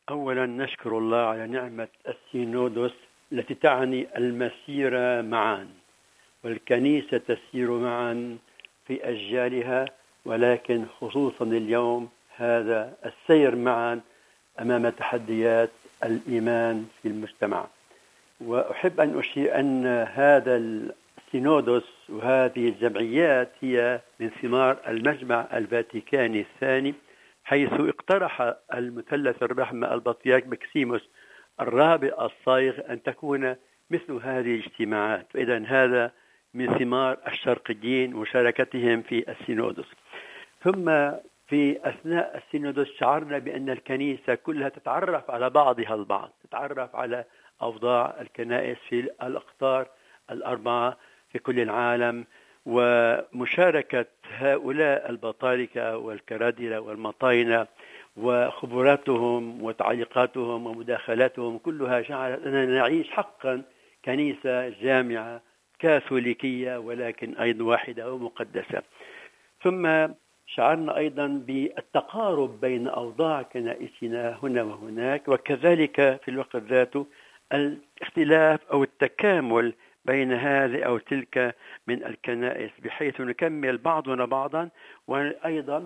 أولا نشكر الله على نعمة السينودوس التي تعني المسيرة معا، والكنيسة تسير معا في أجيالها، ولكن خصوصا اليوم هذا السير معا أمام تحديات الإيمان في المجتمع. وأحب أن أشير أن هذا السينودوس وهذه الجمعيات هي من ثمار المجمع الفاتيكاني الثاني، حيث اقترح المثلث الرحمة البطريرك مكسيموس الرابع الصايغ أن تكون مثل هذه الاجتماعات. فإذا هذا من ثمار الشرقيين وشاركتهم في السينودوس. ثم في أثناء السينودوس شعرنا بأن الكنيسة كلها تتعرف على بعضها البعض، تتعرف على أوضاع الكنائس في الأقطار الأربعة في كل العالم، ومشاركة هؤلاء البطاركة والكرادلة والمطاينة وخبراتهم وتعليقاتهم ومداخلاتهم كلها جعلت أننا نعيش حقا كنيسة جامعة كاثوليكية، ولكن أيضا واحدة ومقدسة. ثم شعرنا أيضا بالتقارب بين أوضاع كنائسنا هنا وهناك، وكذلك في الوقت ذاته الاختلاف أو التكامل بين هذه أو تلك من الكنائس، بحيث نكمل بعضنا بعضا. وأيضا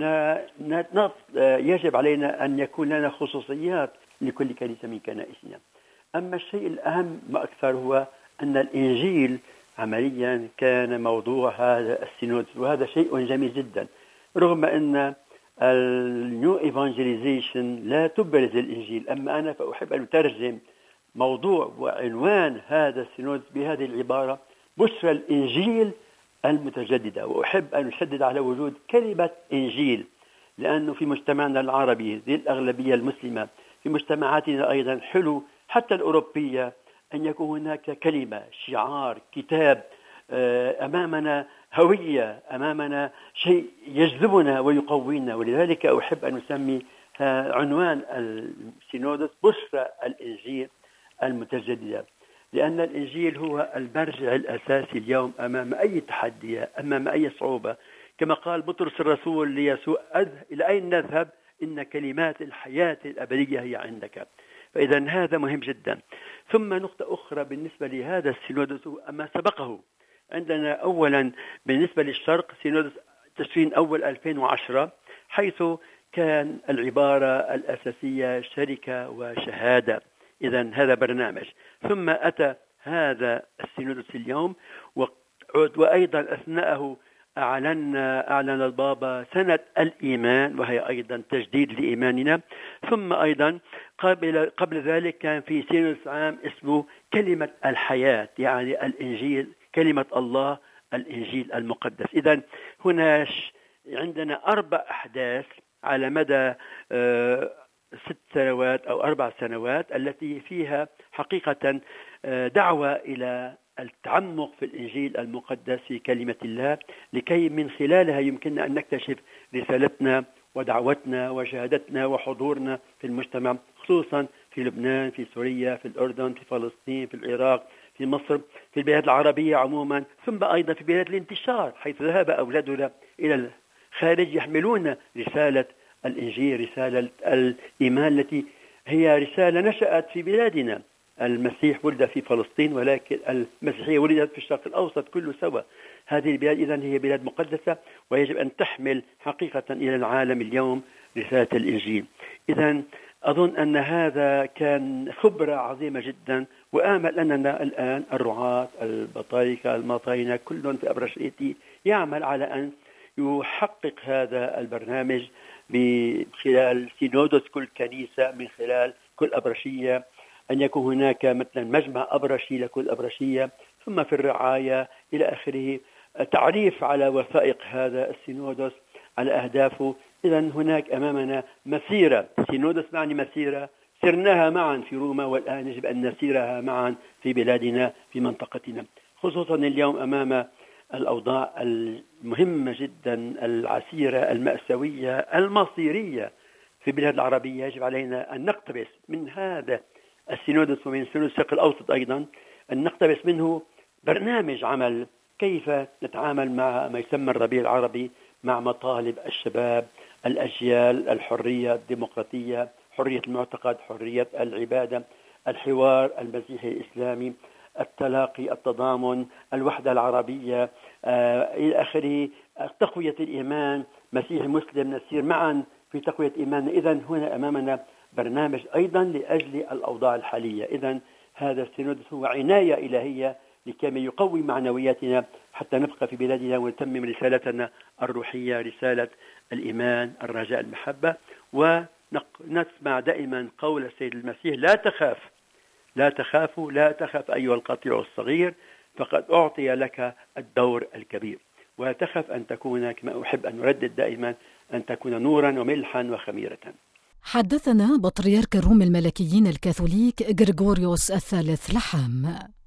يجب علينا أن يكون لنا خصوصيات لكل كنيسة من كنائسنا. أما الشيء الأهم ما أكثر هو أن الإنجيل عمليا كان موضوع هذا السينود، وهذا شيء جميل جدا، رغم أن النيو إيفانجيليزيشن لا تبرز الإنجيل. أما أنا فأحب أن أترجم موضوع وعنوان هذا السينود بهذه العبارة: بشرى الإنجيل المتجددة. وأحب أن أشدد على وجود كلمة إنجيل، لأنه في مجتمعنا العربي ذي الأغلبية المسلمة، في مجتمعاتنا أيضا حلو حتى الأوروبية أن يكون هناك كلمة، شعار، كتاب، أمامنا هوية، أمامنا شيء يجذبنا ويقوينا. ولذلك أحب أن أسمي عنوان السينودوس بشرى الإنجيل المتجددة، لأن الإنجيل هو المرجع الأساسي اليوم أمام أي تحدي، أمام أي صعوبة. كما قال بطرس الرسول ليسوع: إلى أين نذهب؟ إن كلمات الحياة الأبدية هي عندك. فإذا هذا مهم جدا. ثم نقطة أخرى بالنسبة لهذا السينودوس أما سبقه. عندنا أولا بالنسبة للشرق سينودوس تشرين أول 2010، حيث كان العبارة الأساسية شركة وشهادة. إذا هذا برنامج. ثم أتى هذا السينودوس اليوم، وأيضا أثناءه أعلن البابا سنة الإيمان، وهي أيضا تجديد لإيماننا. ثم أيضا قبل ذلك كان في سينودوس عام اسمه كلمة الحياة، يعني الإنجيل، كلمة الله، الإنجيل المقدس. إذا هنا عندنا 4 أحداث على مدى 6 سنوات أو 4 سنوات، التي فيها حقيقة دعوة إلى التعمق في الإنجيل المقدس في كلمة الله، لكي من خلالها يمكننا أن نكتشف رسالتنا ودعوتنا وشهادتنا وحضورنا في المجتمع، خصوصا في لبنان، في سوريا، في الأردن، في فلسطين، في العراق، في مصر، في البلاد العربية عموما، ثم أيضا في بلاد الانتشار حيث ذهب أولادنا إلى الخارج يحملون رسالة الإنجيل، رسالة الإيمان التي هي رسالة نشأت في بلادنا. المسيح ولد في فلسطين، ولكن المسيحية ولدت في الشرق الأوسط كله سوا. هذه البلاد إذن هي بلاد مقدسة، ويجب أن تحمل حقيقة إلى العالم اليوم رسالة الإنجيل. إذن أظن أن هذا كان خبرة عظيمة جدا، وآمل أننا الآن الرعاة، البطاركة، المطاينة، كل في أبرشيتي يعمل على أن يحقق هذا البرنامج من خلال سينودوس كل كنيسة، من خلال كل أبرشية، أن يكون هناك مثلا مجمع أبرشي لكل أبرشية، ثم في الرعاية إلى آخره، تعريف على وثائق هذا السينودوس، على أهدافه. إذن هناك أمامنا مسيرة، سينودوس معني مسيرة سرناها معا في روما، والآن يجب أن نسيرها معا في بلادنا، في منطقتنا، خصوصا اليوم أمام الأوضاع المهمة جدا، العسيرة، المأساوية، المصيرية في البلاد العربية. يجب علينا أن نقتبس من هذا السينودوس ومن سينودوس الشرق الأوسط أيضا، أن نقتبس منه برنامج عمل كيف نتعامل مع ما يسمى الربيع العربي، مع مطالب الشباب، الأجيال، الحرية، الديمقراطية، حرية المعتقد، حرية العبادة، الحوار المسيحي الإسلامي، التلاقي، التضامن، الوحدة العربية، إلى آخره، تقوية الإيمان، مسيحي مسلم نسير معا في تقوية إيماننا. إذن هنا أمامنا برنامج أيضا لأجل الأوضاع الحالية. إذن هذا السينودس هو عناية إلهية لكي يقوي معنوياتنا حتى نبقى في بلادنا ونتمم رسالتنا الروحية، رسالة الإيمان، الرجاء، المحبة. ونسمع دائما قول السيد المسيح: لا تخاف، لا تخافوا، لا تخف أيها القطيع الصغير، فقد أعطي لك الدور الكبير. ولا تخف أن تكون، كما أحب أن نردد دائما، أن تكون نورا وملحا وخميرة. حدثنا بطريرك الروم الملكيين الكاثوليك غريغوريوس الثالث لحام.